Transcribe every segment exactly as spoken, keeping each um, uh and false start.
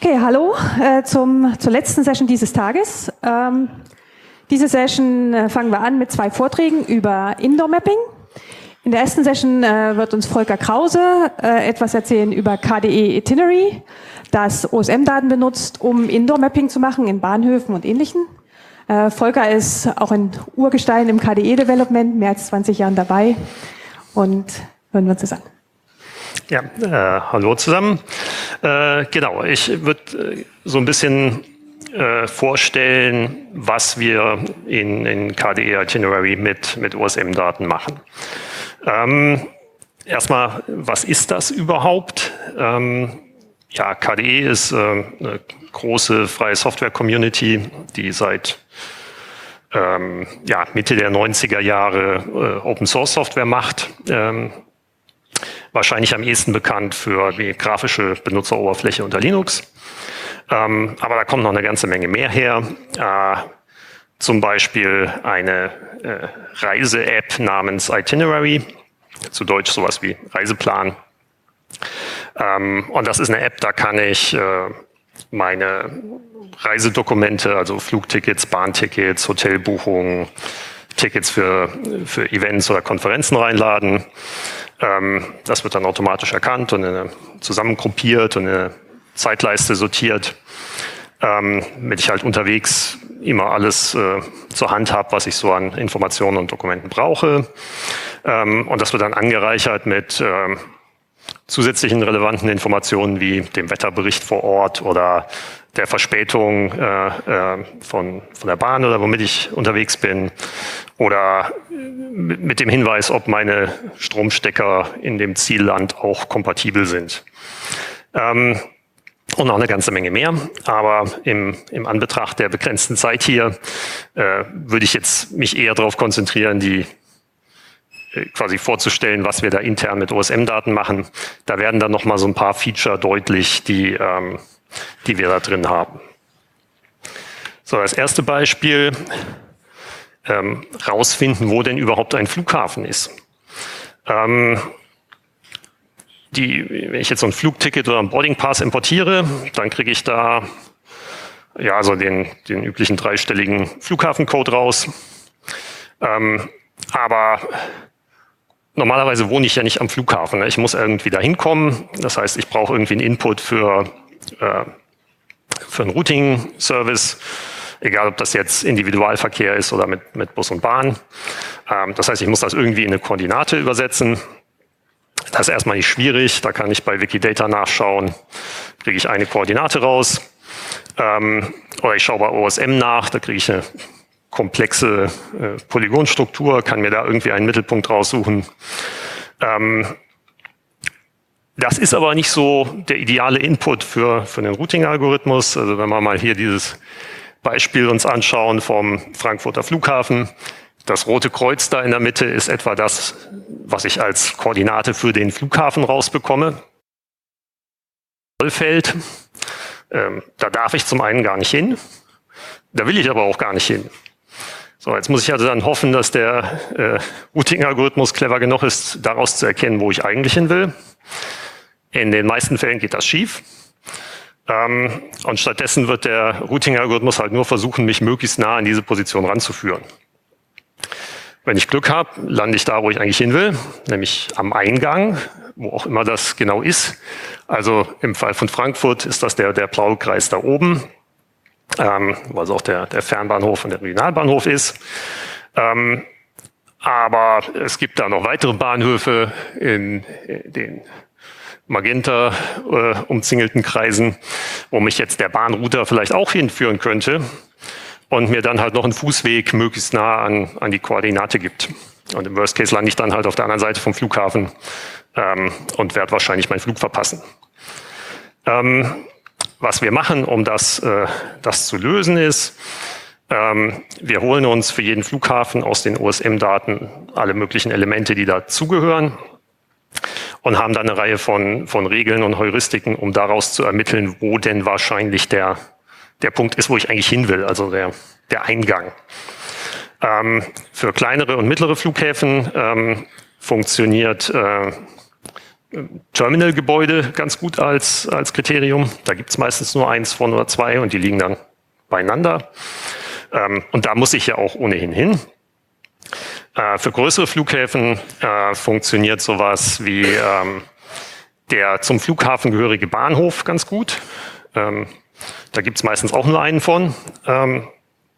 Okay, hallo äh, zum, zur letzten Session dieses Tages. Ähm, diese Session äh, fangen wir an mit zwei Vorträgen über Indoor-Mapping. In der ersten Session äh, wird uns Volker Krause äh, etwas erzählen über K D E Itinerary, das O S M-Daten benutzt, um Indoor-Mapping zu machen in Bahnhöfen und Ähnlichem. Äh, Volker ist auch ein Urgestein im K D E-Development, mehr als zwanzig Jahren dabei. Und hören wir uns das an. Ja, äh, hallo zusammen. Äh, genau, ich würde äh, so ein bisschen äh, vorstellen, was wir in, in K D E Itinerary mit, mit O S M-Daten machen. Ähm, erstmal, was ist das überhaupt? Ähm, ja, K D E ist äh, eine große freie Software-Community, die seit ähm, ja, Mitte der neunziger Jahre äh, Open-Source-Software macht. Ähm, Wahrscheinlich am ehesten bekannt für die grafische Benutzeroberfläche unter Linux. Ähm, aber da kommt noch eine ganze Menge mehr her. Äh, zum Beispiel eine äh, Reise-App namens Itinerary, zu Deutsch sowas wie Reiseplan. Ähm, und das ist eine App, da kann ich äh, meine Reisedokumente, also Flugtickets, Bahntickets, Hotelbuchungen, Tickets für, für Events oder Konferenzen reinladen. Das wird dann automatisch erkannt und zusammengruppiert und in eine Zeitleiste sortiert, damit ich halt unterwegs immer alles äh, zur Hand habe, was ich so an Informationen und Dokumenten brauche. Ähm, und das wird dann angereichert mit äh, zusätzlichen relevanten Informationen wie dem Wetterbericht vor Ort oder der Verspätung äh, äh, von, von der Bahn oder womit ich unterwegs bin oder mit, mit dem Hinweis, ob meine Stromstecker in dem Zielland auch kompatibel sind. Ähm, und noch eine ganze Menge mehr, aber im, im Anbetracht der begrenzten Zeit hier äh, würde ich jetzt mich eher darauf konzentrieren, die äh, quasi vorzustellen, was wir da intern mit O S M-Daten machen. Da werden dann noch mal so ein paar Feature deutlich, die ähm, die wir da drin haben. So, das erste Beispiel, ähm, rausfinden, wo denn überhaupt ein Flughafen ist. Ähm, die, wenn ich jetzt so ein Flugticket oder ein Boarding Pass importiere, dann kriege ich da ja so den, den üblichen dreistelligen Flughafencode raus. Ähm, aber normalerweise wohne ich ja nicht am Flughafen. Ne? Ich muss irgendwie da hinkommen. Das heißt, ich brauche irgendwie einen Input für für einen Routing-Service, egal ob das jetzt Individualverkehr ist oder mit, mit Bus und Bahn. Ähm, das heißt, ich muss das irgendwie in eine Koordinate übersetzen. Das ist erstmal nicht schwierig, da kann ich bei Wikidata nachschauen, kriege ich eine Koordinate raus. Ähm, oder ich schaue bei O S M nach, da kriege ich eine komplexe äh, Polygonstruktur, kann mir da irgendwie einen Mittelpunkt raussuchen. Ähm, Das ist aber nicht so der ideale Input für, für den Routing-Algorithmus. Also wenn wir mal hier dieses Beispiel uns anschauen vom Frankfurter Flughafen. Das rote Kreuz da in der Mitte ist etwa das, was ich als Koordinate für den Flughafen rausbekomme. Feld. Ähm, da darf ich zum einen gar nicht hin. Da will ich aber auch gar nicht hin. So, jetzt muss ich also dann hoffen, dass der äh, Routing-Algorithmus clever genug ist, daraus zu erkennen, wo ich eigentlich hin will. In den meisten Fällen geht das schief. Ähm, und stattdessen wird der Routing-Algorithmus halt nur versuchen, mich möglichst nah an diese Position ranzuführen. Wenn ich Glück habe, lande ich da, wo ich eigentlich hin will, nämlich am Eingang, wo auch immer das genau ist. Also im Fall von Frankfurt ist das der, der blaue Kreis da oben, ähm, wo also auch der, der Fernbahnhof und der Regionalbahnhof ist. Ähm, aber es gibt da noch weitere Bahnhöfe in, in den Magenta äh, umzingelten Kreisen, wo mich jetzt der Bahnrouter vielleicht auch hinführen könnte und mir dann halt noch einen Fußweg möglichst nah an, an die Koordinate gibt. Und im Worst Case lande ich dann halt auf der anderen Seite vom Flughafen ähm, und werde wahrscheinlich meinen Flug verpassen. Ähm, was wir machen, um das, äh, das zu lösen, ist, ähm, wir holen uns für jeden Flughafen aus den O S M-Daten alle möglichen Elemente, die dazugehören, und haben dann eine Reihe von, von Regeln und Heuristiken, um daraus zu ermitteln, wo denn wahrscheinlich der, der Punkt ist, wo ich eigentlich hin will, also der, der Eingang. Ähm, für kleinere und mittlere Flughäfen ähm, funktioniert äh, Terminalgebäude ganz gut als, als Kriterium. Da gibt es meistens nur eins von oder zwei und die liegen dann beieinander. Ähm, und da muss ich ja auch ohnehin hin. Äh, für größere Flughäfen äh, funktioniert sowas wie ähm, der zum Flughafen gehörige Bahnhof ganz gut. Ähm, da gibt es meistens auch nur einen von. Ähm,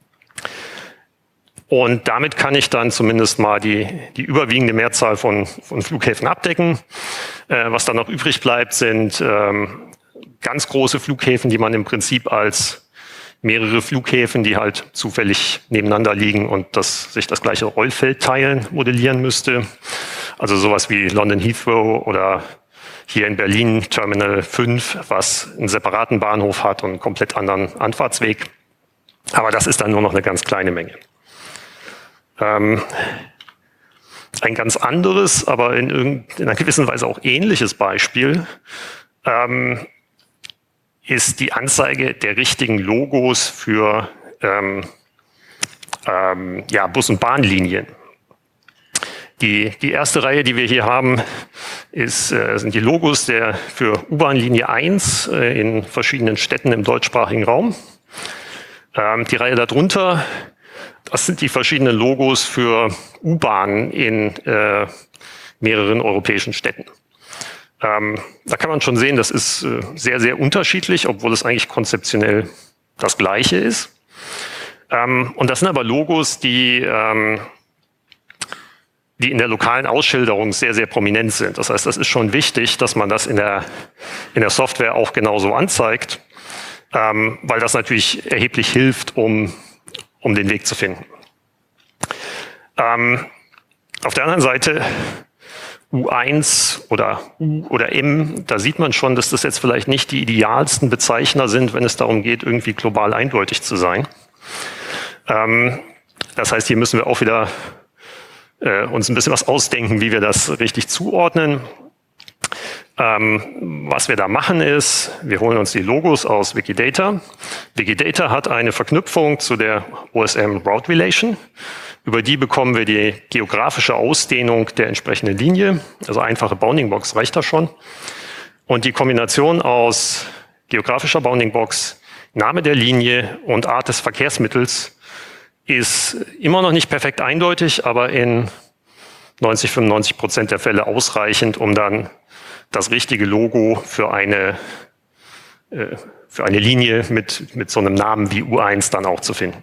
Und damit kann ich dann zumindest mal die, die überwiegende Mehrzahl von, von Flughäfen abdecken. Äh, was dann noch übrig bleibt, sind ähm, ganz große Flughäfen, die man im Prinzip als mehrere Flughäfen, die halt zufällig nebeneinander liegen und das, sich das gleiche Rollfeld teilen, modellieren müsste. Also sowas wie London Heathrow oder hier in Berlin Terminal fünf, was einen separaten Bahnhof hat und einen komplett anderen Anfahrtsweg. Aber das ist dann nur noch eine ganz kleine Menge. Ähm, ein ganz anderes, aber in, in einer gewissen Weise auch ähnliches Beispiel ähm, ist die Anzeige der richtigen Logos für ähm, ähm, ja, Bus- und Bahnlinien. Die, die erste Reihe, die wir hier haben, ist, äh, sind die Logos der, für U-Bahn-Linie eins äh, in verschiedenen Städten im deutschsprachigen Raum. Ähm, die Reihe darunter, das sind die verschiedenen Logos für U-Bahnen in äh, mehreren europäischen Städten. Ähm, da kann man schon sehen, das ist äh, sehr, sehr unterschiedlich, obwohl es eigentlich konzeptionell das Gleiche ist. Ähm, und das sind aber Logos, die, ähm, die in der lokalen Ausschilderung sehr, sehr prominent sind. Das heißt, das ist schon wichtig, dass man das in der, in der Software auch genauso anzeigt, ähm, weil das natürlich erheblich hilft, um um den Weg zu finden. Ähm, auf der anderen Seite U eins oder U oder M, da sieht man schon, dass das jetzt vielleicht nicht die idealsten Bezeichner sind, wenn es darum geht, irgendwie global eindeutig zu sein. Ähm, das heißt, hier müssen wir auch wieder äh, uns ein bisschen was ausdenken, wie wir das richtig zuordnen. Ähm, was wir da machen ist, wir holen uns die Logos aus Wikidata. Wikidata hat eine Verknüpfung zu der O S M Route Relation. Über die bekommen wir die geografische Ausdehnung der entsprechenden Linie. Also einfache Bounding Box reicht da schon. Und die Kombination aus geografischer Bounding Box, Name der Linie und Art des Verkehrsmittels ist immer noch nicht perfekt eindeutig, aber in neunzig, fünfundneunzig Prozent der Fälle ausreichend, um dann das richtige Logo für eine, äh, für eine Linie mit, mit so einem Namen wie U eins dann auch zu finden.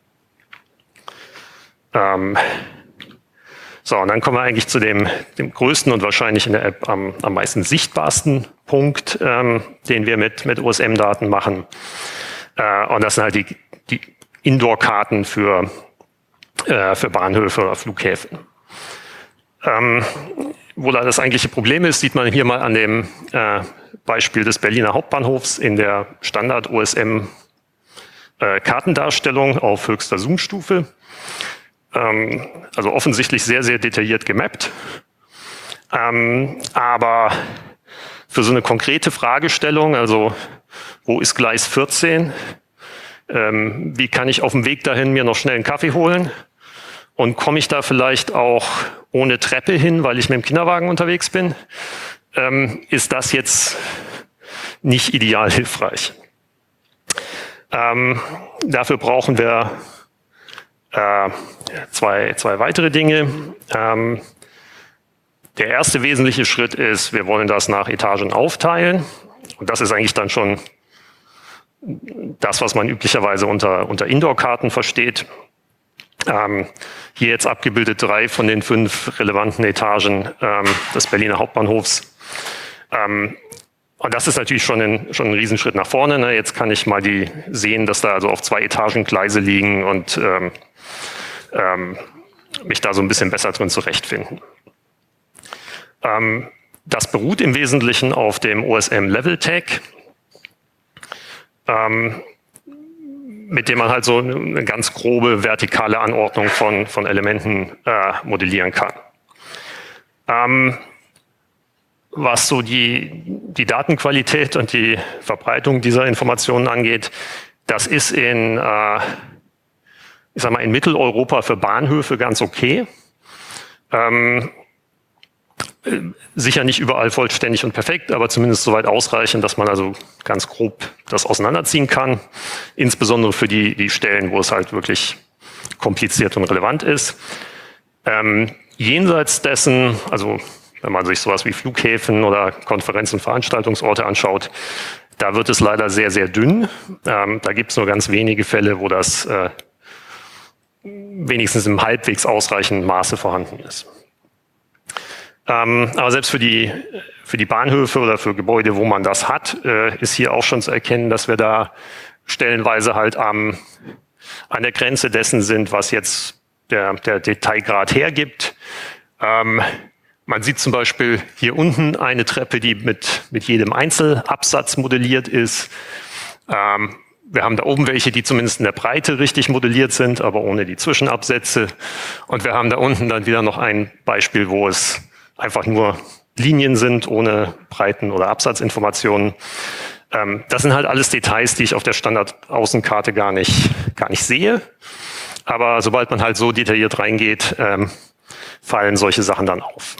Ähm so, und dann kommen wir eigentlich zu dem, dem größten und wahrscheinlich in der App am, am meisten sichtbarsten Punkt, ähm, den wir mit, mit O S M-Daten machen. Äh, und das sind halt die, die Indoor-Karten für, äh, für Bahnhöfe oder Flughäfen. Ähm, wo da das eigentliche Problem ist, sieht man hier mal an dem äh, Beispiel des Berliner Hauptbahnhofs in der Standard-O S M-Kartendarstellung äh, auf höchster Zoom-Stufe. Ähm, also offensichtlich sehr, sehr detailliert gemappt. Ähm, aber für so eine konkrete Fragestellung, also wo ist Gleis vierzehn, ähm, wie kann ich auf dem Weg dahin mir noch schnell einen Kaffee holen? Und komme ich da vielleicht auch ohne Treppe hin, weil ich mit dem Kinderwagen unterwegs bin, ähm, ist das jetzt nicht ideal hilfreich. Ähm, dafür brauchen wir äh, zwei, zwei weitere Dinge. Ähm, der erste wesentliche Schritt ist, wir wollen das nach Etagen aufteilen. Und das ist eigentlich dann schon das, was man üblicherweise unter, unter Indoor-Karten versteht. Ähm, hier jetzt abgebildet drei von den fünf relevanten Etagen ähm, des Berliner Hauptbahnhofs. Ähm, und das ist natürlich schon ein, schon ein Riesenschritt nach vorne. Ne? Jetzt kann ich mal die sehen, dass da also auf zwei Etagen Gleise liegen und ähm, ähm, mich da so ein bisschen besser drin zurechtfinden. Ähm, das beruht im Wesentlichen auf dem O S M Level Tag. Ähm, mit dem man halt so eine ganz grobe vertikale Anordnung von, von Elementen äh, modellieren kann. Ähm, was so die, die Datenqualität und die Verbreitung dieser Informationen angeht, das ist in, äh, ich sag mal, in Mitteleuropa für Bahnhöfe ganz okay. Ähm, sicher nicht überall vollständig und perfekt, aber zumindest soweit ausreichend, dass man also ganz grob das auseinanderziehen kann. Insbesondere für die, die Stellen, wo es halt wirklich kompliziert und relevant ist. Ähm, jenseits dessen, also wenn man sich sowas wie Flughäfen oder Konferenz- und Veranstaltungsorte anschaut, da wird es leider sehr, sehr dünn. Ähm, da gibt es nur ganz wenige Fälle, wo das äh, wenigstens im halbwegs ausreichenden Maße vorhanden ist. Ähm, aber selbst für die, für die Bahnhöfe oder für Gebäude, wo man das hat, äh, ist hier auch schon zu erkennen, dass wir da stellenweise halt am, an der Grenze dessen sind, was jetzt der, der Detailgrad hergibt. Ähm, man sieht zum Beispiel hier unten eine Treppe, die mit, mit jedem Einzelabsatz modelliert ist. Ähm, wir haben da oben welche, die zumindest in der Breite richtig modelliert sind, aber ohne die Zwischenabsätze. Und wir haben da unten dann wieder noch ein Beispiel, wo es einfach nur Linien sind, ohne Breiten- oder Absatzinformationen. Ähm, das sind halt alles Details, die ich auf der Standard-Außenkarte gar nicht, gar nicht sehe. Aber sobald man halt so detailliert reingeht, ähm, fallen solche Sachen dann auf.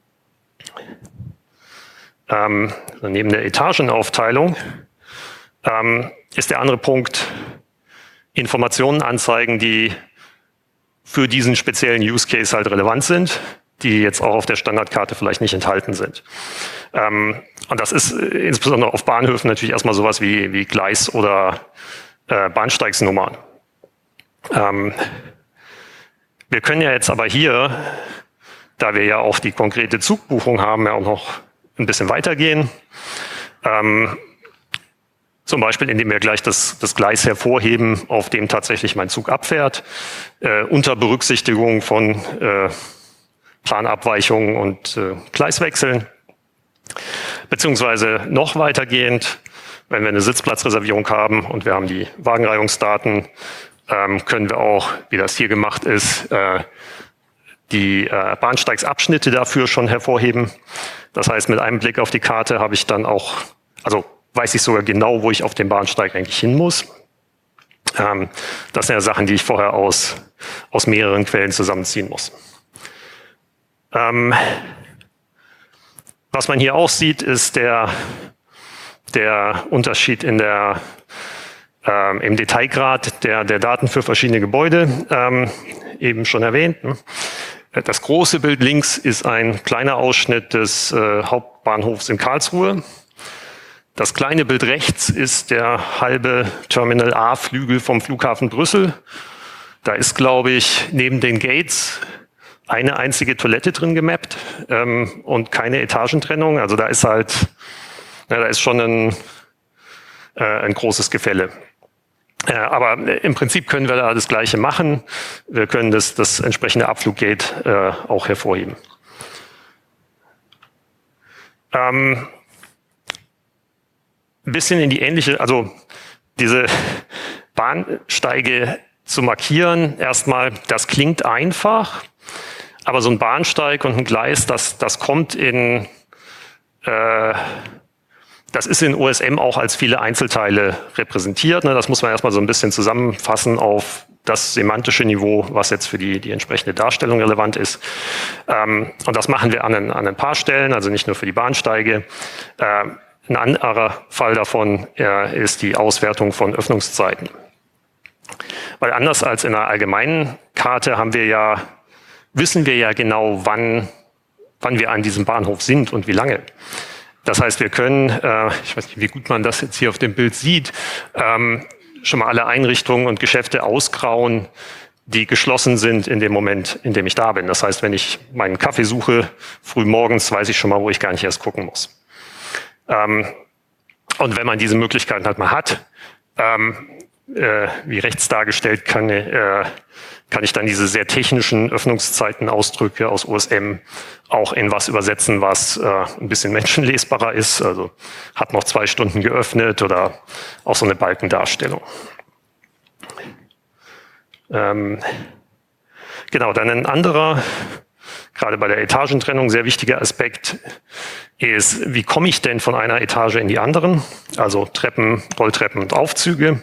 Ähm, neben der Etagenaufteilung ähm, ist der andere Punkt Informationen anzeigen, die für diesen speziellen Use Case halt relevant sind, die jetzt auch auf der Standardkarte vielleicht nicht enthalten sind. Ähm, und das ist äh, insbesondere auf Bahnhöfen natürlich erstmal sowas wie, wie Gleis- oder äh, Bahnsteigsnummern. Ähm, wir können ja jetzt aber hier, da wir ja auch die konkrete Zugbuchung haben, ja auch noch ein bisschen weitergehen. Ähm, zum Beispiel, indem wir gleich das, das Gleis hervorheben, auf dem tatsächlich mein Zug abfährt, äh, unter Berücksichtigung von äh, Planabweichungen und äh, Gleiswechseln. Beziehungsweise noch weitergehend, wenn wir eine Sitzplatzreservierung haben und wir haben die Wagenreihungsdaten, ähm, können wir auch, wie das hier gemacht ist, äh, die äh, Bahnsteigsabschnitte dafür schon hervorheben. Das heißt, mit einem Blick auf die Karte habe ich dann auch, also weiß ich sogar genau, wo ich auf dem Bahnsteig eigentlich hin muss. Ähm, das sind ja Sachen, die ich vorher aus, aus mehreren Quellen zusammenziehen muss. Ähm, was man hier auch sieht, ist der, der Unterschied in der, ähm, im Detailgrad der, der Daten für verschiedene Gebäude, ähm, eben schon erwähnt. Ne? Das große Bild links ist ein kleiner Ausschnitt des äh, Hauptbahnhofs in Karlsruhe. Das kleine Bild rechts ist der halbe Terminal A-Flügel vom Flughafen Brüssel. Da ist, glaube ich, neben den Gates eine einzige Toilette drin gemappt ähm, und keine Etagentrennung. Also da ist halt, ja, da ist schon ein, äh, ein großes Gefälle. Äh, aber im Prinzip können wir da das Gleiche machen. Wir können das, das entsprechende Abfluggate äh, auch hervorheben. Ähm, ein bisschen in die ähnliche, also diese Bahnsteige zu markieren, erstmal, das klingt einfach, aber so ein Bahnsteig und ein Gleis, das, das kommt in, äh, das ist in O S M auch als viele Einzelteile repräsentiert. Ne? Das muss man erstmal so ein bisschen zusammenfassen auf das semantische Niveau, was jetzt für die, die entsprechende Darstellung relevant ist. Ähm, und das machen wir an ein, an ein paar Stellen, also nicht nur für die Bahnsteige. Äh, ein anderer Fall davon äh, ist die Auswertung von Öffnungszeiten. Weil anders als in einer allgemeinen Karte haben wir ja, wissen wir ja genau, wann, wann wir an diesem Bahnhof sind und wie lange. Das heißt, wir können, äh, ich weiß nicht, wie gut man das jetzt hier auf dem Bild sieht, ähm, schon mal alle Einrichtungen und Geschäfte ausgrauen, die geschlossen sind in dem Moment, in dem ich da bin. Das heißt, wenn ich meinen Kaffee suche, früh morgens, weiß ich schon mal, wo ich gar nicht erst gucken muss. Ähm, und wenn man diese Möglichkeiten halt mal hat, ähm, äh, wie rechts dargestellt, kann, äh, kann ich dann diese sehr technischen Öffnungszeitenausdrücke aus O S M auch in was übersetzen, was äh, ein bisschen menschenlesbarer ist. Also hat noch zwei Stunden geöffnet oder auch so eine Balkendarstellung. Ähm, genau, dann ein anderer, gerade bei der Etagentrennung sehr wichtiger Aspekt ist, wie komme ich denn von einer Etage in die anderen? Also Treppen, Rolltreppen und Aufzüge.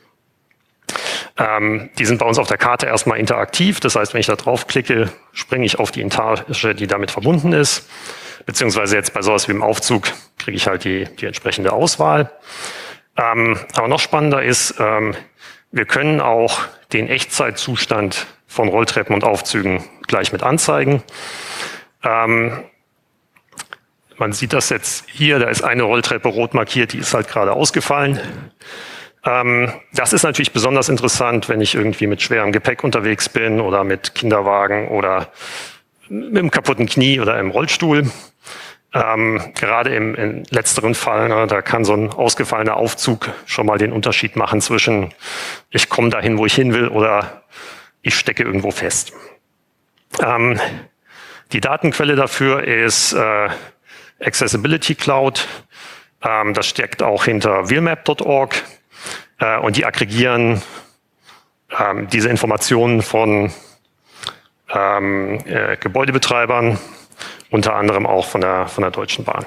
Ähm, die sind bei uns auf der Karte erstmal interaktiv. Das heißt, wenn ich da draufklicke, springe ich auf die Etage, die damit verbunden ist. beziehungsweise jetzt bei sowas wie im Aufzug kriege ich halt die, die entsprechende Auswahl. Ähm, aber noch spannender ist, ähm, wir können auch den Echtzeitzustand von Rolltreppen und Aufzügen gleich mit anzeigen. Ähm, man sieht das jetzt hier, da ist eine Rolltreppe rot markiert, die ist halt gerade ausgefallen. Ähm, das ist natürlich besonders interessant, wenn ich irgendwie mit schwerem Gepäck unterwegs bin oder mit Kinderwagen oder mit einem kaputten Knie oder im Rollstuhl. Ähm, gerade im, im letzteren Fall, ne, da kann so ein ausgefallener Aufzug schon mal den Unterschied machen zwischen ich komme dahin, wo ich hin will, oder ich stecke irgendwo fest. Ähm, die Datenquelle dafür ist äh, Accessibility Cloud. Ähm, das steckt auch hinter wheelmap punkt org äh, und die aggregieren ähm, diese Informationen von ähm, äh, Gebäudebetreibern, unter anderem auch von der, von der Deutschen Bahn.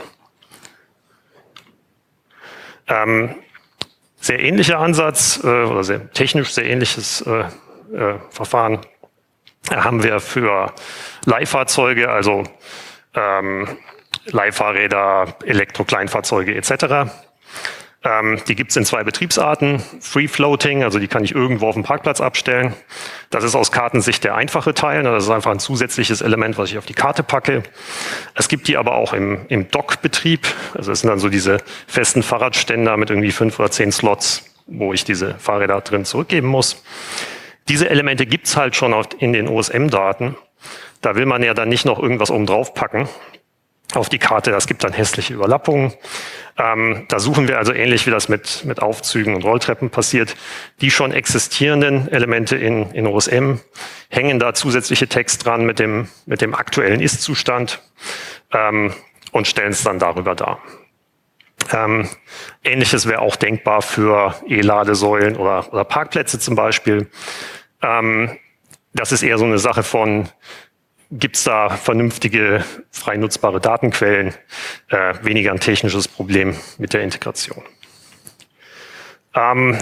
Ähm, sehr ähnlicher Ansatz äh, oder sehr technisch sehr ähnliches äh, äh, Verfahren haben wir für Leihfahrzeuge, also ähm, Leihfahrräder, Elektro-Kleinfahrzeuge et cetera. Ähm, die gibt es in zwei Betriebsarten. Free Floating, also die kann ich irgendwo auf dem Parkplatz abstellen. Das ist aus Kartensicht der einfache Teil. Das ist einfach ein zusätzliches Element, was ich auf die Karte packe. Es gibt die aber auch im, im Dock-Betrieb. Also es sind dann so diese festen Fahrradständer mit irgendwie fünf oder zehn Slots, wo ich diese Fahrräder drin zurückgeben muss. Diese Elemente gibt es halt schon in den O S M-Daten. Da will man ja dann nicht noch irgendwas oben drauf packen auf die Karte. Das gibt dann hässliche Überlappungen. Ähm, da suchen wir also ähnlich, wie das mit, mit Aufzügen und Rolltreppen passiert, die schon existierenden Elemente in, in O S M, hängen da zusätzliche Text dran mit dem, mit dem aktuellen Ist-Zustand ähm, und stellen es dann darüber dar. Ähm, Ähnliches wäre auch denkbar für E-Ladesäulen oder, oder Parkplätze zum Beispiel. Ähm, das ist eher so eine Sache von, gibt es da vernünftige, frei nutzbare Datenquellen, äh, weniger ein technisches Problem mit der Integration. Ähm,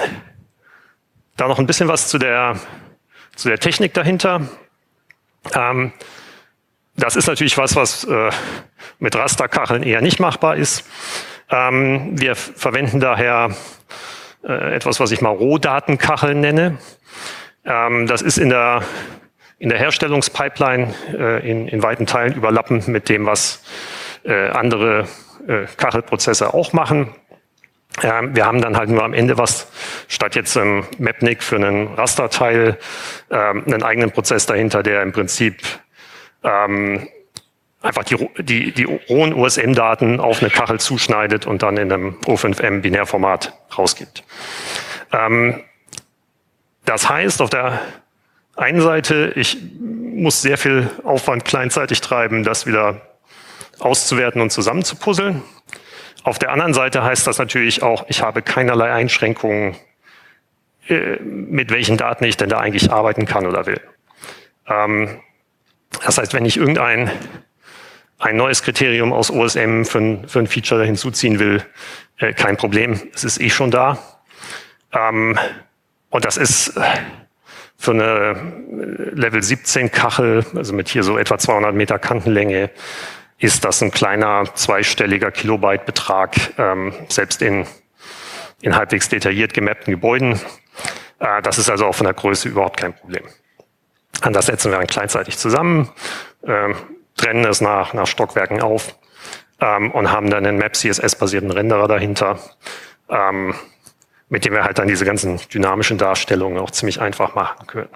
da noch ein bisschen was zu der, zu der Technik dahinter. Ähm, das ist natürlich was, was äh, mit Rasterkacheln eher nicht machbar ist. Ähm, wir verwenden daher äh, etwas, was ich mal Rohdatenkacheln nenne. Ähm, das ist in der, in der Herstellungspipeline äh, in, in weiten Teilen überlappend mit dem, was äh, andere äh, Kachelprozesse auch machen. Ähm, wir haben dann halt nur am Ende was, statt jetzt im Mapnik für einen Rasterteil, ähm, einen eigenen Prozess dahinter, der im Prinzip ähm, einfach die, die, die rohen O S M-Daten auf eine Kachel zuschneidet und dann in einem O fünf M Binärformat rausgibt. Ähm, das heißt, auf der einen Seite, ich muss sehr viel Aufwand kleinzeitig treiben, das wieder auszuwerten und zusammenzupuzzeln. Auf der anderen Seite heißt das natürlich auch, ich habe keinerlei Einschränkungen, äh, mit welchen Daten ich denn da eigentlich arbeiten kann oder will. Ähm, das heißt, wenn ich irgendein ein neues Kriterium aus O S M für ein, für ein Feature hinzuziehen will, äh, kein Problem, es ist eh schon da. Ähm, und das ist für eine Level siebzehn Kachel, also mit hier so etwa zweihundert Meter Kantenlänge, ist das ein kleiner zweistelliger Kilobyte-Betrag, ähm, selbst in, in halbwegs detailliert gemappten Gebäuden. Äh, das ist also auch von der Größe überhaupt kein Problem. Und das setzen wir dann kleinzeitig zusammen, ähm, trennen es nach, nach Stockwerken auf ähm, und haben dann einen Map C S S-basierten Renderer dahinter, ähm, mit dem wir halt dann diese ganzen dynamischen Darstellungen auch ziemlich einfach machen können.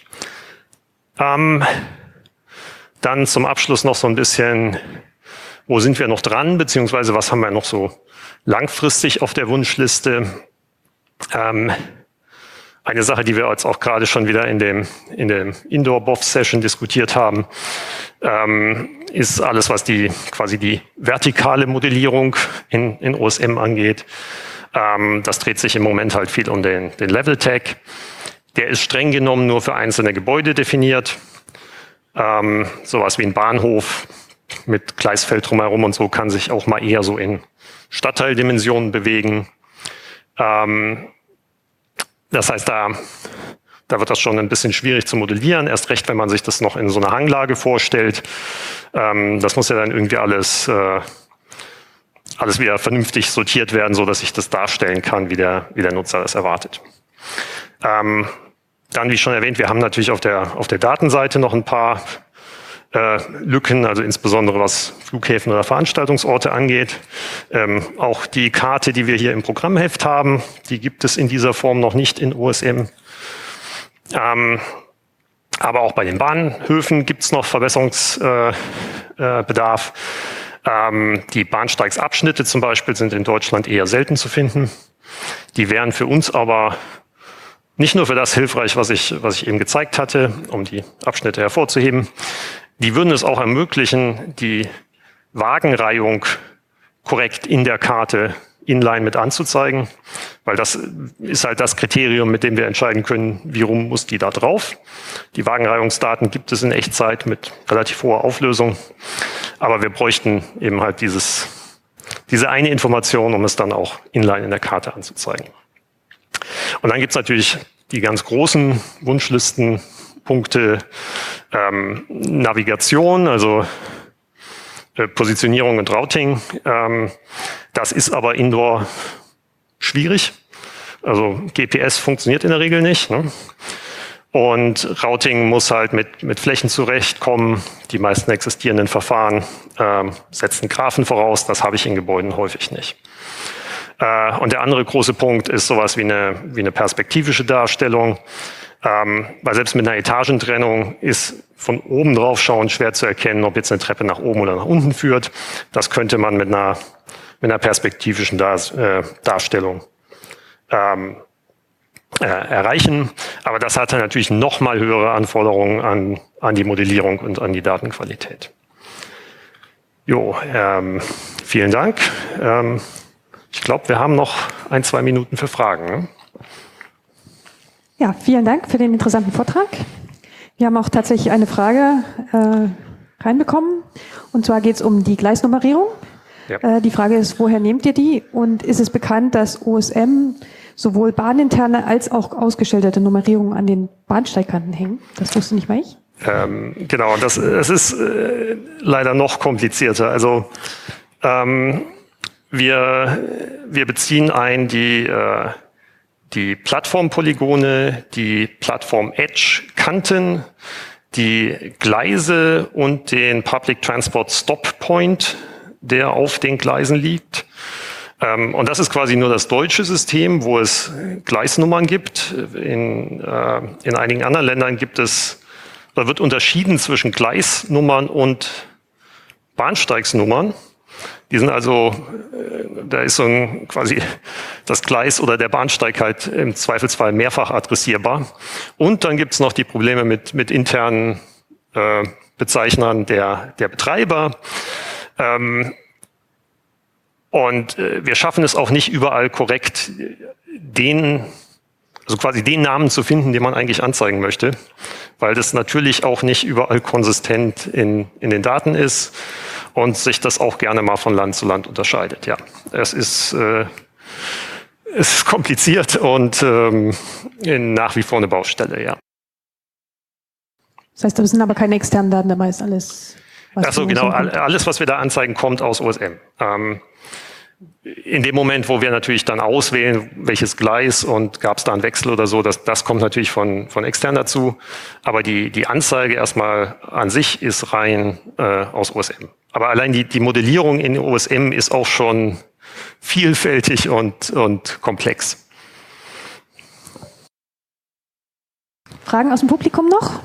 Ähm, dann zum Abschluss noch so ein bisschen, wo sind wir noch dran, beziehungsweise was haben wir noch so langfristig auf der Wunschliste. Ähm, eine Sache, die wir jetzt auch gerade schon wieder in dem, in dem Indoor-B O F-Session diskutiert haben, ähm, ist alles, was die quasi die vertikale Modellierung in, in O S M angeht. Ähm, das dreht sich im Moment halt viel um den, den Level-Tag. Der ist streng genommen nur für einzelne Gebäude definiert. Ähm, sowas wie ein Bahnhof mit Gleisfeld drumherum und so kann sich auch mal eher so in Stadtteildimensionen bewegen. Ähm, das heißt, da da wird das schon ein bisschen schwierig zu modellieren, erst recht, wenn man sich das noch in so einer Hanglage vorstellt. Ähm, das muss ja dann irgendwie alles, äh, alles wieder vernünftig sortiert werden, so dass ich das darstellen kann, wie der, wie der Nutzer das erwartet. Ähm, dann, wie schon erwähnt, wir haben natürlich auf der, auf der Datenseite noch ein paar äh, Lücken, also insbesondere was Flughäfen oder Veranstaltungsorte angeht. Ähm, auch die Karte, die wir hier im Programmheft haben, die gibt es in dieser Form noch nicht in O S M. Ähm, aber auch bei den Bahnhöfen gibt es noch Verbesserungsbedarf. Äh, äh, ähm, die Bahnsteigsabschnitte zum Beispiel sind in Deutschland eher selten zu finden. Die wären für uns aber nicht nur für das hilfreich, was ich, was ich eben gezeigt hatte, um die Abschnitte hervorzuheben. Die würden es auch ermöglichen, die Wagenreihung korrekt in der Karte inline mit anzuzeigen, weil das ist halt das Kriterium, mit dem wir entscheiden können, wie rum muss die da drauf. Die Wagenreihungsdaten gibt es in Echtzeit mit relativ hoher Auflösung, aber wir bräuchten eben halt dieses, diese eine Information, um es dann auch inline in der Karte anzuzeigen. Und dann gibt es natürlich die ganz großen Wunschlistenpunkte, ähm, Navigation, also äh, Positionierung und Routing. Ähm, das ist aber indoor schwierig. Also G P S funktioniert in der Regel nicht, ne? Und Routing muss halt mit, mit Flächen zurechtkommen. Die meisten existierenden Verfahren ähm, setzen Graphen voraus. Das habe ich in Gebäuden häufig nicht. Äh, und der andere große Punkt ist sowas wie eine, wie eine perspektivische Darstellung. Ähm, weil selbst mit einer Etagentrennung ist von oben drauf schauen schwer zu erkennen, ob jetzt eine Treppe nach oben oder nach unten führt. Das könnte man mit einer, mit einer perspektivischen Dar, äh, Darstellung ähm, äh, erreichen. Aber das hat dann natürlich noch mal höhere Anforderungen an, an die Modellierung und an die Datenqualität. Jo, ähm, vielen Dank. Ähm, ich glaube, wir haben noch ein, zwei Minuten für Fragen. Ne? Ja, vielen Dank für den interessanten Vortrag. Wir haben auch tatsächlich eine Frage äh, reinbekommen. Und zwar geht es um die Gleisnummerierung. Ja. Äh, die Frage ist, woher nehmt ihr die? Und ist es bekannt, dass O S M sowohl bahninterne als auch ausgeschilderte Nummerierungen an den Bahnsteigkanten hängen? Das wusste nicht mal ich. Ähm, genau, das, das ist äh, leider noch komplizierter. Also ähm, wir, wir beziehen ein die äh, die Plattformpolygone, die Plattform-Edge-Kanten, die Gleise und den Public Transport Stop Point, der auf den Gleisen liegt. Ähm, und das ist quasi nur das deutsche System, wo es Gleisnummern gibt. In, äh, in einigen anderen Ländern gibt es, da wird unterschieden zwischen Gleisnummern und Bahnsteigsnummern. Die sind also, da ist so ein quasi das Gleis oder der Bahnsteig halt im Zweifelsfall mehrfach adressierbar. Und dann gibt's noch die Probleme mit, mit internen äh, Bezeichnern der, der Betreiber. Ähm, und äh, wir schaffen es auch nicht überall korrekt, den, also quasi den Namen zu finden, den man eigentlich anzeigen möchte, weil das natürlich auch nicht überall konsistent in, in den Daten ist. Und sich das auch gerne mal von Land zu Land unterscheidet. Ja, es ist, äh, es ist kompliziert und ähm, nach wie vor eine Baustelle, ja. Das heißt, da sind aber keine externen Daten dabei, ist alles... Ach so, genau, alles, was wir da anzeigen, kommt aus O S M. Ähm, in dem Moment, wo wir natürlich dann auswählen, welches Gleis und gab es da einen Wechsel oder so, das, das kommt natürlich von, von extern dazu. Aber die, die Anzeige erstmal an sich ist rein äh, aus O S M. Aber allein die, die Modellierung in O S M ist auch schon vielfältig und, und komplex. Fragen aus dem Publikum noch?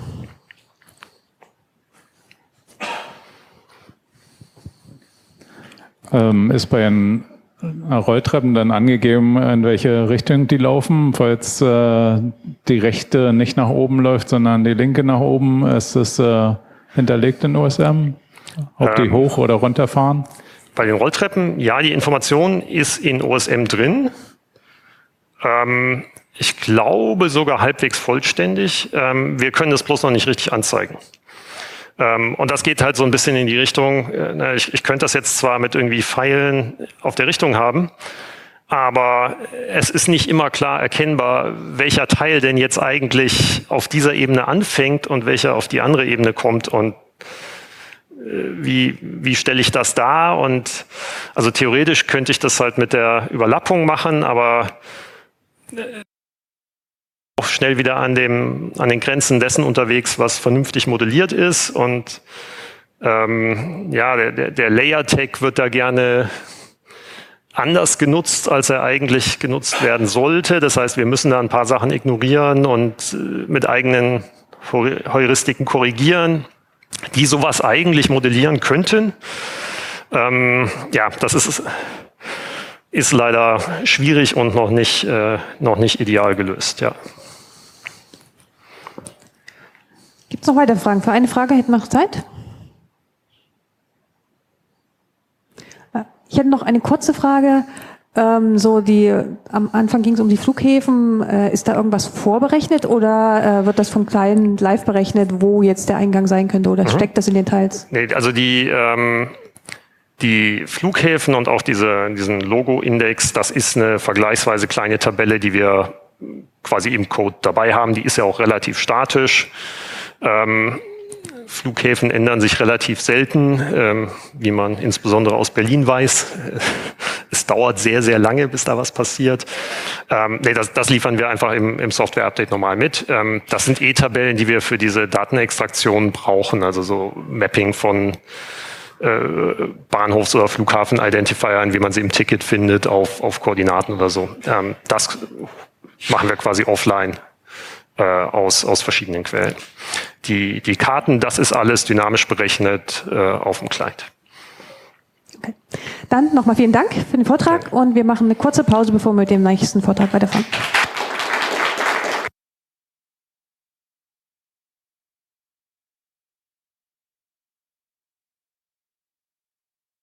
Ähm, ist bei den Rolltreppen dann angegeben, in welche Richtung die laufen? Falls äh, die rechte nicht nach oben läuft, sondern die linke nach oben, ist das äh, hinterlegt in O S M? Ob die ähm, hoch oder runter fahren? Bei den Rolltreppen, ja, die Information ist in O S M drin. Ähm, ich glaube sogar halbwegs vollständig. Ähm, wir können das bloß noch nicht richtig anzeigen. Ähm, und das geht halt so ein bisschen in die Richtung, äh, ich, ich könnte das jetzt zwar mit irgendwie Pfeilen auf der Richtung haben, aber es ist nicht immer klar erkennbar, welcher Teil denn jetzt eigentlich auf dieser Ebene anfängt und welcher auf die andere Ebene kommt und Wie, wie stelle ich das dar? Und also theoretisch könnte ich das halt mit der Überlappung machen, aber auch schnell wieder an, dem, an den Grenzen dessen unterwegs, was vernünftig modelliert ist. Und ähm, ja, der, der Layer-Tag wird da gerne anders genutzt, als er eigentlich genutzt werden sollte. Das heißt, wir müssen da ein paar Sachen ignorieren und mit eigenen Heuristiken korrigieren, die sowas eigentlich modellieren könnten. Ähm, ja, das ist, ist leider schwierig und noch nicht, äh, noch nicht ideal gelöst. Ja. Gibt es noch weitere Fragen? Für eine Frage hätten wir noch Zeit. Ich hätte noch eine kurze Frage. Ähm, so die, am Anfang ging es um die Flughäfen. Äh, ist da irgendwas vorberechnet oder äh, wird das vom Client live berechnet, wo jetzt der Eingang sein könnte oder mhm. steckt das in den Teils? Nee, also die, ähm, die Flughäfen und auch diese, diesen Logo-Index, das ist eine vergleichsweise kleine Tabelle, die wir quasi im Code dabei haben. Die ist ja auch relativ statisch. Ähm, Flughäfen ändern sich relativ selten, ähm, wie man insbesondere aus Berlin weiß. Es dauert sehr, sehr lange, bis da was passiert. Ähm, nee, das, das liefern wir einfach im, im Software-Update normal mit. Ähm, das sind eh Tabellen, die wir für diese Datenextraktion brauchen, also so Mapping von äh, Bahnhofs- oder Flughafen-Identifiern, wie man sie im Ticket findet, auf, auf Koordinaten oder so. Ähm, das machen wir quasi offline. Aus, aus verschiedenen Quellen. Die, die Karten, das ist alles dynamisch berechnet äh, auf dem Client. Okay. Dann nochmal vielen Dank für den Vortrag und wir machen eine kurze Pause, bevor wir mit dem nächsten Vortrag weiterfahren.